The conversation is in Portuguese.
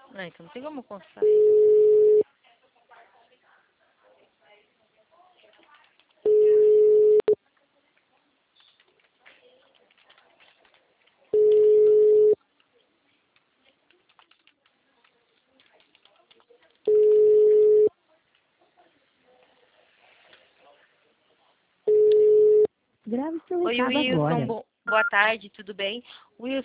Não, então não tem como constar. Grave seu Oi, recado Wilson. agora. Boa tarde, tudo bem? Wilson,